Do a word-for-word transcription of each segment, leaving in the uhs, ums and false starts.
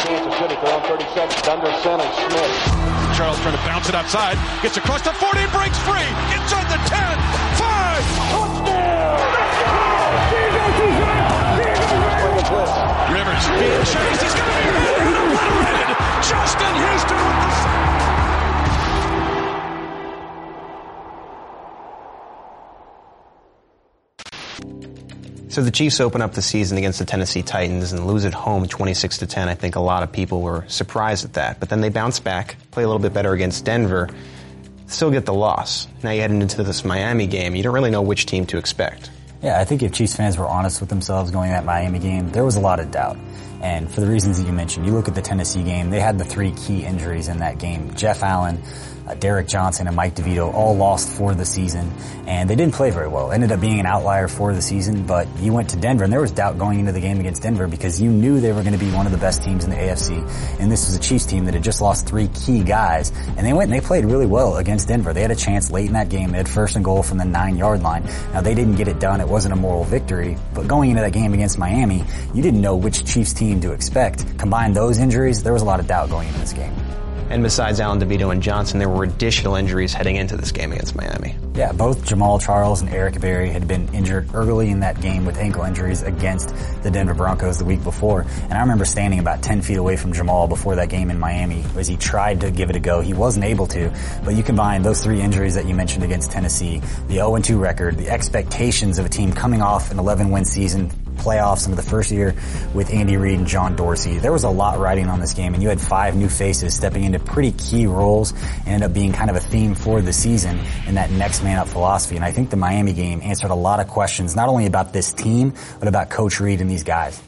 Kansas City, their own thirty seconds. Under center, Smith. Charles trying to bounce it outside. Gets across the forty, breaks free. Inside the ten. Five. Touchdown. Rivers being chased. He's going to be obliterated. Justin Houston with the sack. So the Chiefs open up the season against the Tennessee Titans and lose at home twenty-six to ten. I think a lot of people were surprised at that. But then they bounce back, play a little bit better against Denver, still get the loss. Now you head into this Miami game. You don't really know which team to expect. Yeah, I think if Chiefs fans were honest with themselves going that Miami game, there was a lot of doubt. And for the reasons that you mentioned, you look at the Tennessee game, they had the three key injuries in that game. Jeff Allen, uh, Derek Johnson, and Mike DeVito all lost for the season, and they didn't play very well. Ended up being an outlier for the season, but you went to Denver, and there was doubt going into the game against Denver because you knew they were going to be one of the best teams in the A F C, and this was a Chiefs team that had just lost three key guys, and they went and they played really well against Denver. They had a chance late in that game. They had first and goal from the nine-yard line. Now, they didn't get it done. It wasn't a moral victory, but going into that game against Miami, you didn't know which Chiefs team to expect. Combine those injuries, there was a lot of doubt going into this game. And besides Allen DeVito and Johnson, there were additional injuries heading into this game against Miami. Yeah, both Jamal Charles and Eric Berry had been injured early in that game with ankle injuries against the Denver Broncos the week before. And I remember standing about ten feet away from Jamal before that game in Miami as he tried to give it a go. He wasn't able to, but you combine those three injuries that you mentioned against Tennessee, the oh and two record, the expectations of a team coming off an eleven-win season, playoffs into the first year with Andy Reid and John Dorsey. There was a lot riding on this game, and you had five new faces stepping into pretty key roles and ended up being kind of a theme for the season in that next man up philosophy. And I think the Miami game answered a lot of questions, not only about this team, but about Coach Reid and these guys.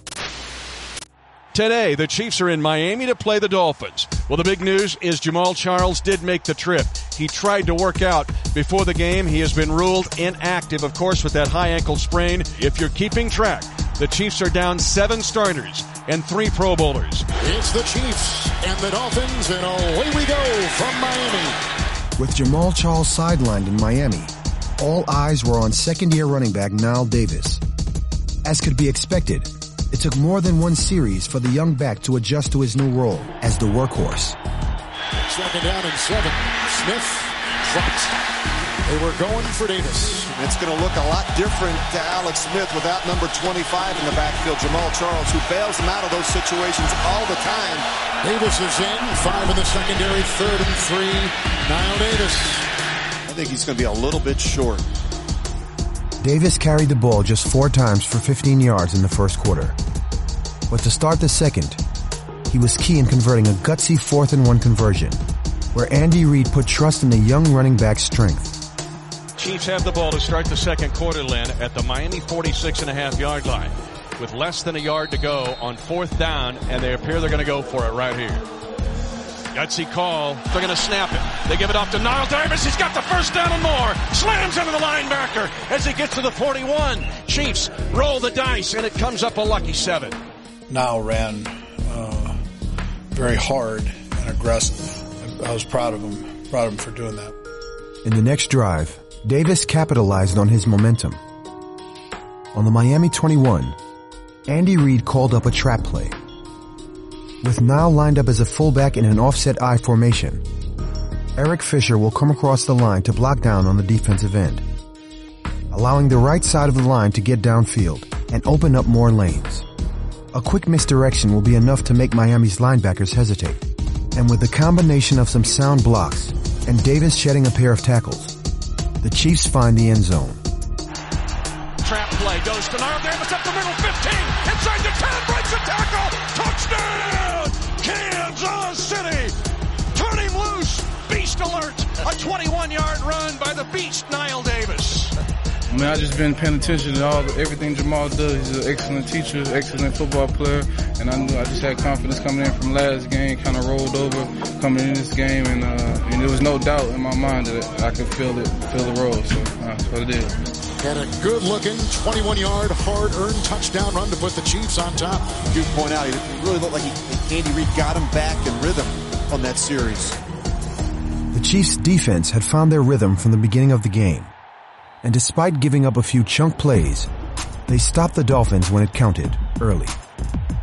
Today, the Chiefs are in Miami to play the Dolphins. Well, the big news is Jamal Charles did make the trip. He tried to work out before the game. He has been ruled inactive, of course, with that high ankle sprain. If you're keeping track, the Chiefs are down seven starters and three Pro Bowlers. It's the Chiefs and the Dolphins, and away we go from Miami. With Jamal Charles sidelined in Miami, all eyes were on second-year running back Knile Davis. As could be expected, it took more than one series for the young back to adjust to his new role as the workhorse. Second down and seven. Smith drops. They were going for Davis. It's going to look a lot different to Alex Smith without number twenty-five in the backfield, Jamal Charles, who bails him out of those situations all the time. Davis is in. Five in the secondary. Third and three. Knile Davis. I think he's going to be a little bit short. Davis carried the ball just four times for fifteen yards in the first quarter. But to start the second, he was key in converting a gutsy fourth and one conversion, where Andy Reid put trust in the young running back's strength. Chiefs have the ball to start the second quarter, Lynn, at the Miami forty-six and a half yard line with less than a yard to go on fourth down, and they appear they're going to go for it right here. Gutsy call. They're going to snap it. They give it off to Knile Davis. He's got the first down and more. Slams into the linebacker as he gets to the forty-one. Chiefs roll the dice, and it comes up a lucky seven. Knile ran uh, very hard and aggressive. I was proud of him. Proud of him for doing that. In the next drive, Davis capitalized on his momentum. On the Miami twenty-one, Andy Reid called up a trap play. With Knile lined up as a fullback in an offset I formation, Eric Fisher will come across the line to block down on the defensive end, allowing the right side of the line to get downfield and open up more lanes. A quick misdirection will be enough to make Miami's linebackers hesitate. And with the combination of some sound blocks and Davis shedding a pair of tackles, the Chiefs find the end zone. Trap play goes to Knile Davis up the middle, fifteen, inside the ten, breaks a tackle, touchdown, Kansas City, turn him loose, beast alert, a twenty-one yard run by the beast Knile Davis. I mean, I just been paying attention to all everything Jamal does. He's an excellent teacher, excellent football player, and I knew I just had confidence coming in from last game. Kind of rolled over coming in this game, and, uh, and there was no doubt in my mind that I could feel it, feel the roll. So uh, that's what it is. And a good-looking twenty-one yard hard-earned touchdown run to put the Chiefs on top. You point out, it really looked like he, Andy Reid got him back in rhythm on that series. The Chiefs' defense had found their rhythm from the beginning of the game. And despite giving up a few chunk plays, they stopped the Dolphins when it counted, early.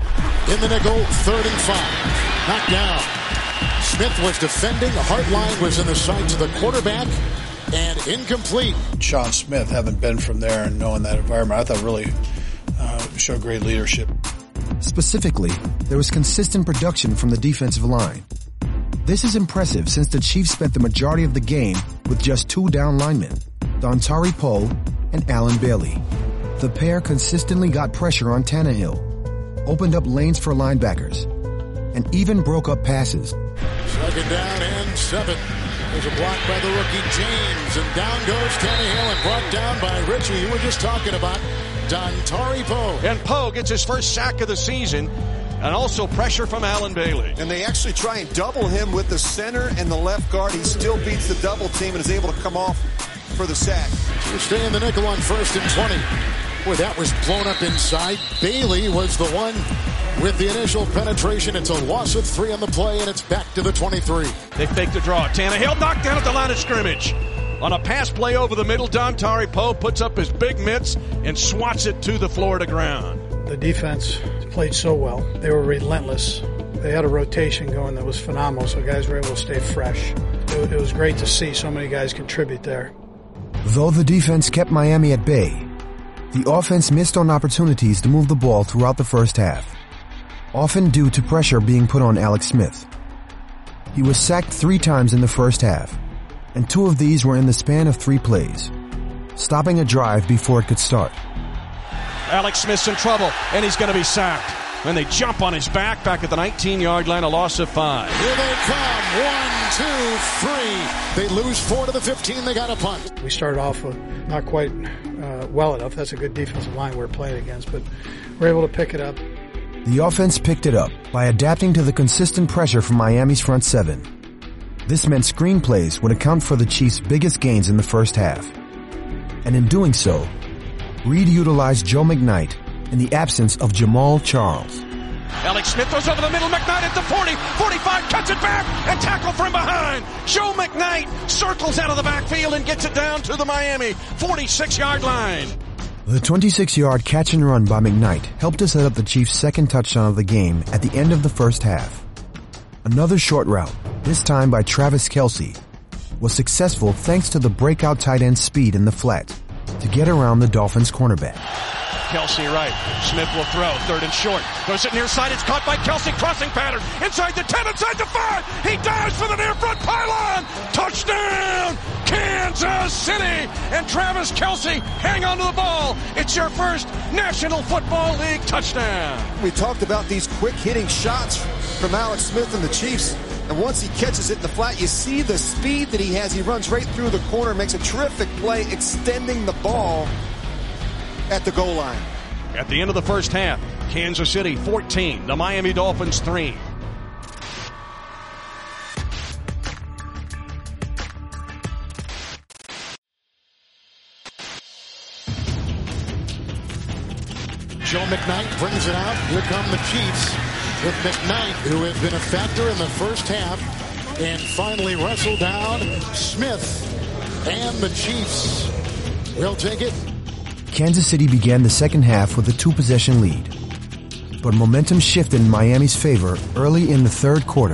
in the nickel, third and five. Knocked down. Smith was defending. Hartline was in the sights of the quarterback. And incomplete. Sean Smith, having been from there and knowing that environment, I thought really uh, showed great leadership. Specifically, there was consistent production from the defensive line. This is impressive since the Chiefs spent the majority of the game with just two down linemen, Dontari Poe and Alan Bailey. The pair consistently got pressure on Tannehill, opened up lanes for linebackers, and even broke up passes. Second down and seven. There's a block by the rookie James, and down goes Tannehill and brought down by Richie. You were just talking about Dontari Poe. And Poe gets his first sack of the season, and also pressure from Alan Bailey. And they actually try and double him with the center and the left guard. He still beats the double team and is able to come off for the sack. We stay in the nickel on first and twenty. Boy, that was blown up inside. Bailey was the one with the initial penetration. It's a loss of three on the play, and it's back to the twenty-three. They fake the draw. Tannehill knocked down at the line of scrimmage. On a pass play over the middle, Dontari Poe puts up his big mitts and swats it to the Florida ground. The defense played so well. They were relentless. They had a rotation going that was phenomenal, so guys were able to stay fresh. It, it was great to see so many guys contribute there. Though the defense kept Miami at bay, the offense missed on opportunities to move the ball throughout the first half, often due to pressure being put on Alex Smith. He was sacked three times in the first half, and two of these were in the span of three plays, stopping a drive before it could start. Alex Smith's in trouble, and he's going to be sacked. Then they jump on his back, back at the nineteen-yard line, a loss of five. Here they come, one, two, three. They lose four to the fifteen, they got a punt. We started off with not quite uh, well enough. That's a good defensive line we're playing against, but we're able to pick it up. The offense picked it up by adapting to the consistent pressure from Miami's front seven. This meant screen plays would account for the Chiefs' biggest gains in the first half. And in doing so, Reed utilized Joe McKnight in the absence of Jamaal Charles. Alex Smith goes over the middle, McKnight at the forty, forty-five, cuts it back, and tackle from behind. Joe McKnight circles out of the backfield and gets it down to the Miami forty-six-yard line. The twenty-six-yard catch and run by McKnight helped to set up the Chiefs' second touchdown of the game at the end of the first half. Another short route, this time by Travis Kelce, was successful thanks to the breakout tight end speed in the flat to get around the Dolphins' cornerback. Kelce right. Smith will throw. Third and short. Goes it near side. It's caught by Kelce. Crossing pattern. Inside the ten. Inside the five. He dives for the near front pylon. Touchdown! Kansas City! And Travis Kelce hang on to the ball. It's your first National Football League touchdown. We talked about these quick hitting shots from Alex Smith and the Chiefs. And once he catches it in the flat, you see the speed that he has. He runs right through the corner, makes a terrific play, extending the ball at the goal line. At the end of the first half, Kansas City fourteen, the Miami Dolphins three. Joe McKnight brings it out. Here come the Chiefs with McKnight, who has been a factor in the first half, and finally wrestled down Smith. And the Chiefs will take it. Kansas City began the second half with a two-possession lead, but momentum shifted in Miami's favor early in the third quarter.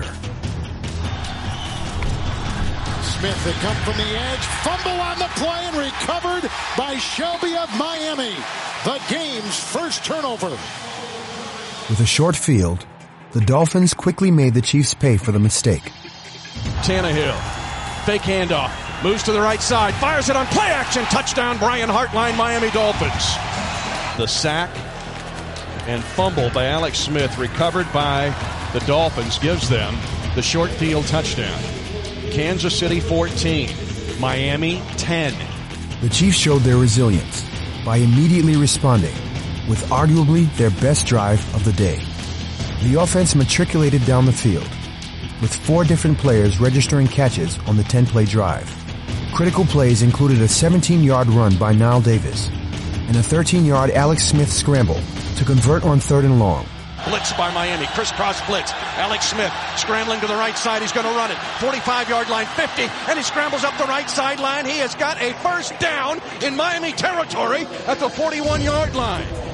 Smith had come from the edge, fumble on the play, and recovered by Shelby of Miami. The game's first turnover. With a short field, the Dolphins quickly made the Chiefs pay for the mistake. Tannehill, fake handoff. Moves to the right side, fires it on play action, touchdown, Brian Hartline, Miami Dolphins. The sack and fumble by Alex Smith, recovered by the Dolphins, gives them the short field touchdown. Kansas City fourteen, Miami ten. The Chiefs showed their resilience by immediately responding with arguably their best drive of the day. The offense matriculated down the field, with four different players registering catches on the ten-play drive. Critical plays included a seventeen-yard run by Nile Davis and a thirteen-yard Alex Smith scramble to convert on third and long. Blitz by Miami, crisscross blitz. Alex Smith scrambling to the right side. He's going to run it. forty-five-yard line, fifty, and he scrambles up the right sideline. He has got a first down in Miami territory at the forty-one-yard line.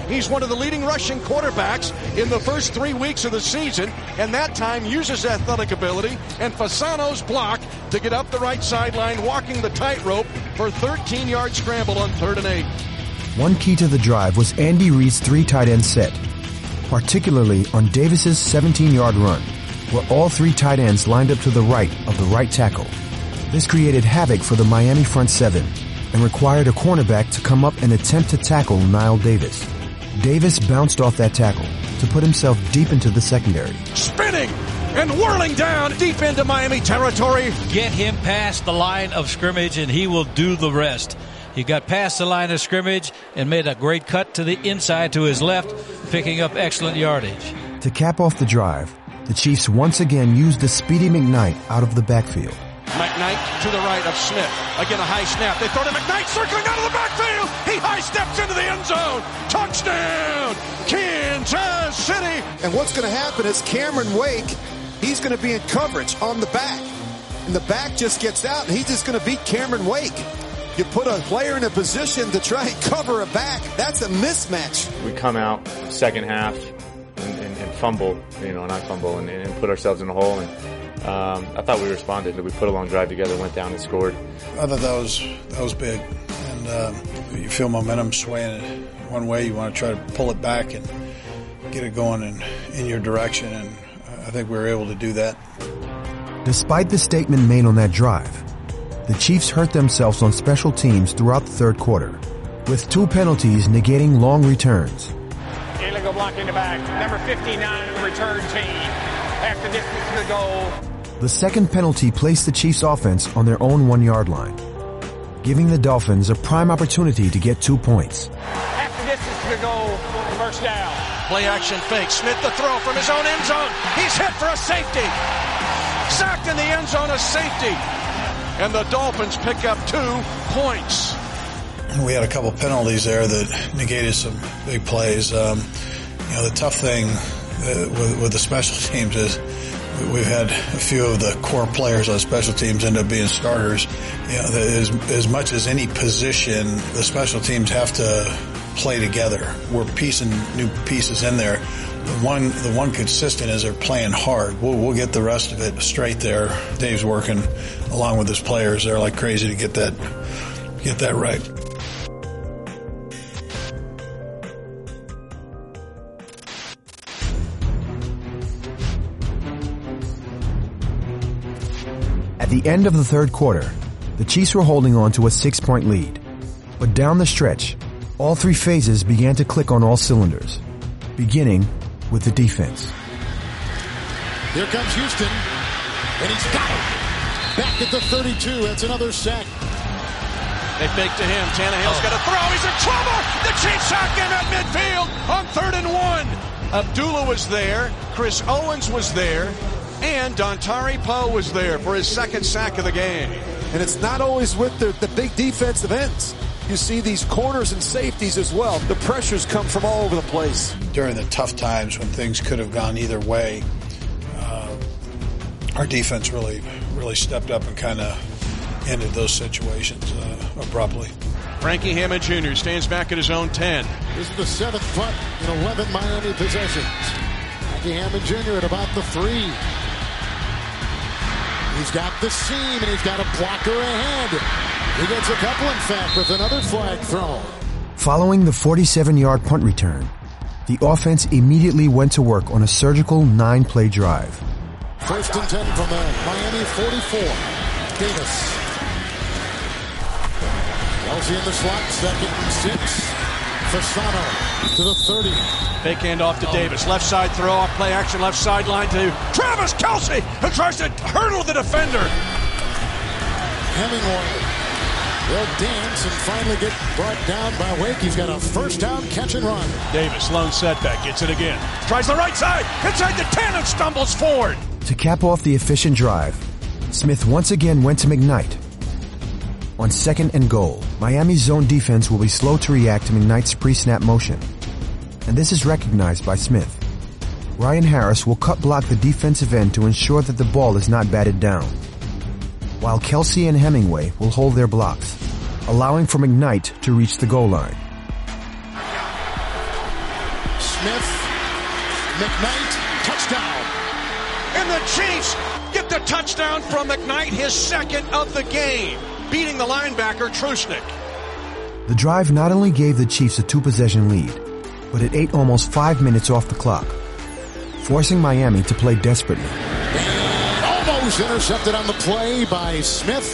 He's one of the leading rushing quarterbacks in the first three weeks of the season, and that time uses athletic ability and Fasano's block to get up the right sideline, walking the tightrope for a thirteen-yard scramble on third and eight. One key to the drive was Andy Reid's three tight end set, particularly on Davis's seventeen-yard run, where all three tight ends lined up to the right of the right tackle. This created havoc for the Miami front seven and required a cornerback to come up and attempt to tackle Knile Davis. Davis bounced off that tackle to put himself deep into the secondary. Spinning and whirling down deep into Miami territory. Get him past the line of scrimmage and he will do the rest. He got past the line of scrimmage and made a great cut to the inside to his left, picking up excellent yardage. To cap off the drive, the Chiefs once again used the speedy McKnight out of the backfield. McKnight to the right of Smith. Again, a high snap. They throw to McKnight, circling out of the backfield. He high steps into the end zone. Touchdown, Kansas City. And what's going to happen is Cameron Wake, he's going to be in coverage on the back. And the back just gets out, and he's just going to beat Cameron Wake. You put a player in a position to try and cover a back. That's a mismatch. We come out second half and, and, and fumble, you know, not fumble, and, and put ourselves in a hole. And Um, I thought we responded. We put a long drive together, went down and scored. I thought that was that was big, and uh, you feel momentum swaying one way. You want to try to pull it back and get it going in, in your direction, and I think we were able to do that. Despite the statement made on that drive, the Chiefs hurt themselves on special teams throughout the third quarter, with two penalties negating long returns. Illegal blocking the back, number fifty-nine of the return team. After distance to the goal. The second penalty placed the Chiefs' offense on their own one-yard line, giving the Dolphins a prime opportunity to get two points. After distance to the goal, first down. Play action fake. Smith the throw from his own end zone. He's hit for a safety. Sacked in the end zone, a safety. And the Dolphins pick up two points. We had a couple penalties there that negated some big plays. Um, you know, the tough thing uh, with, with the special teams is we've had a few of the core players on special teams end up being starters. You know, as, as much as any position, the special teams have to play together. We're piecing new pieces in there. The one, the one consistent is they're playing hard. We'll, we'll get the rest of it straight there. Dave's working along with his players. They're like crazy to get that, get that right. At the end of the third quarter, the Chiefs were holding on to a six-point lead. But down the stretch, all three phases began to click on all cylinders, beginning with the defense. Here comes Houston, and he's got it. Back at the thirty-two, that's another sack. They fake to him. Tannehill's got to throw. He's in trouble. The Chiefs sack him at midfield on third and one. Abdullah was there. Chris Owens was there. And Dontari Poe was there for his second sack of the game. And it's not always with the, the big defensive ends. You see these corners and safeties as well. The pressures come from all over the place. During the tough times when things could have gone either way, uh, our defense really, really stepped up and kind of ended those situations uh, abruptly. Frankie Hammond Junior stands back at his own ten. This is the seventh punt in eleven Miami possessions. Frankie Hammond Junior at about the three. He's got the seam, and he's got a blocker ahead. He gets a couple, in fact, with another flag thrown. Following the forty-seven-yard punt return, the offense immediately went to work on a surgical nine-play drive. First and ten from the Miami forty-four. Davis. Kelsey in the slot, second and six. Fasano to the thirty. Fake handoff to Davis. Left side throw off play action. Left sideline to Travis Kelce, who tries to hurdle the defender. Hemingway. They'll dance and finally get brought down by Wake. He's got a first down catch and run. Davis, lone setback, gets it again. Tries the right side. Inside the ten and stumbles forward. To cap off the efficient drive, Smith once again went to McKnight. On second and goal, Miami's zone defense will be slow to react to McKnight's pre-snap motion. And this is recognized by Smith. Ryan Harris will cut block the defensive end to ensure that the ball is not batted down, while Kelce and Hemingway will hold their blocks, allowing for McKnight to reach the goal line. Smith. McKnight, touchdown. And the Chiefs get the touchdown from McKnight, his second of the game, beating the linebacker Trusnick. The drive not only gave the Chiefs a two-possession lead, but it ate almost five minutes off the clock, forcing Miami to play desperately. And almost intercepted on the play by Smith.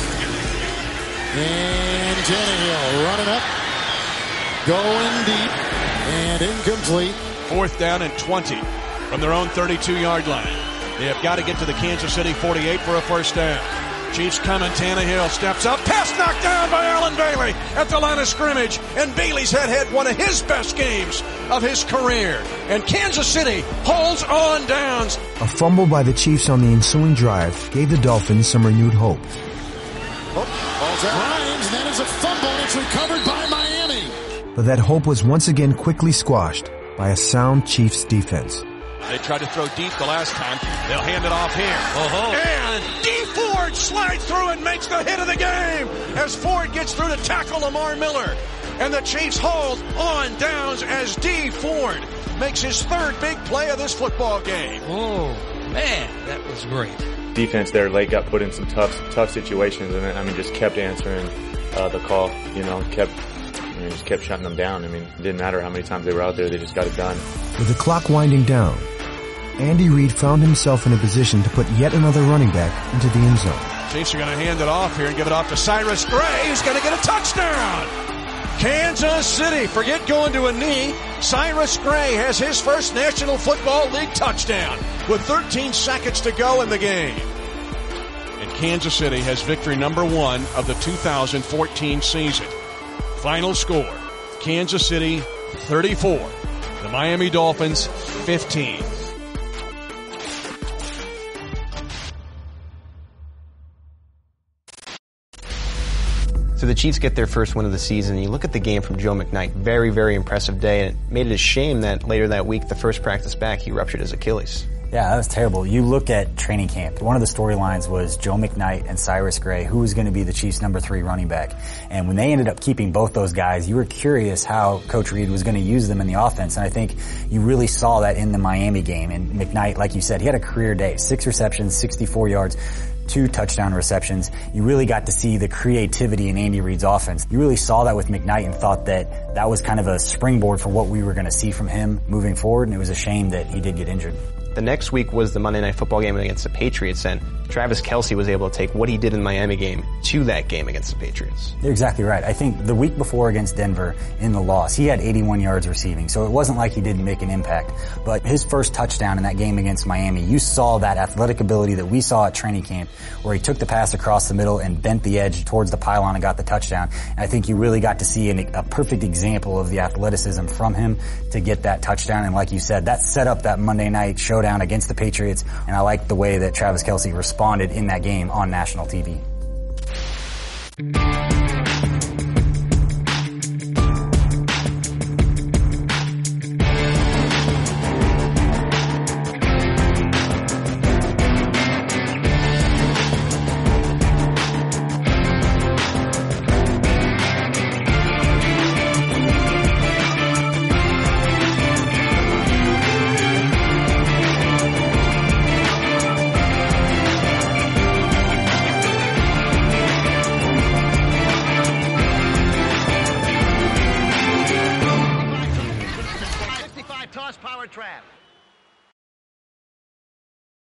And Tannehill running up, going deep, and incomplete. Fourth down and twenty from their own thirty-two-yard line. They have got to get to the Kansas City forty-eight for a first down. Chiefs coming, Tannehill steps up, pass knocked down by Allen Bailey at the line of scrimmage, and Bailey's had had one of his best games of his career. And Kansas City holds on downs. A fumble by the Chiefs on the ensuing drive gave the Dolphins some renewed hope. Oh, ball's out. Rhymes, and that is a fumble, and it's recovered by Miami. But that hope was once again quickly squashed by a sound Chiefs defense. They tried to throw deep the last time. They'll hand it off here. Uh-huh. And D. Ford slides through and makes the hit of the game as Ford gets through to tackle Lamar Miller. And the Chiefs hold on downs as D. Ford makes his third big play of this football game. Oh, man, that was great. Defense there late got put in some tough, tough situations, and I mean, just kept answering uh, the call. You know, kept, I mean, just kept shutting them down. I mean, it didn't matter how many times they were out there; they just got it done. With the clock winding down, Andy Reid found himself in a position to put yet another running back into the end zone. Chiefs are going to hand it off here and give it off to Cyrus Gray, who's going to get a touchdown. Kansas City, forget going to a knee. Cyrus Gray has his first National Football League touchdown with thirteen seconds to go in the game. And Kansas City has victory number one of the two thousand fourteen season. Final score, Kansas City thirty-four, the Miami Dolphins fifteen. So the Chiefs get their first win of the season. You look at the game from Joe McKnight, very, very impressive day, and it made it a shame that later that week, the first practice back, he ruptured his Achilles. Yeah, that was terrible. You look at training camp. One of the storylines was Joe McKnight and Cyrus Gray, who was going to be the Chiefs' number three running back. And when they ended up keeping both those guys, you were curious how Coach Reid was going to use them in the offense. And I think you really saw that in the Miami game. And McKnight, like you said, he had a career day, six receptions, sixty-four yards. Two touchdown receptions. You really got to see the creativity in Andy Reid's offense. You really saw that with McKnight and thought that that was kind of a springboard for what we were going to see from him moving forward, and it was a shame that he did get injured. The next week was the Monday Night Football game against the Patriots, and Travis Kelce was able to take what he did in the Miami game to that game against the Patriots. You're exactly right. I think the week before against Denver in the loss, he had eighty-one yards receiving, so it wasn't like he didn't make an impact. But his first touchdown in that game against Miami, you saw that athletic ability that we saw at training camp, where he took the pass across the middle and bent the edge towards the pylon and got the touchdown. And I think you really got to see an, a perfect example of the athleticism from him to get that touchdown. And like you said, that set up that Monday night showdown against the Patriots. And I like the way that Travis Kelce responded in that game on national T V.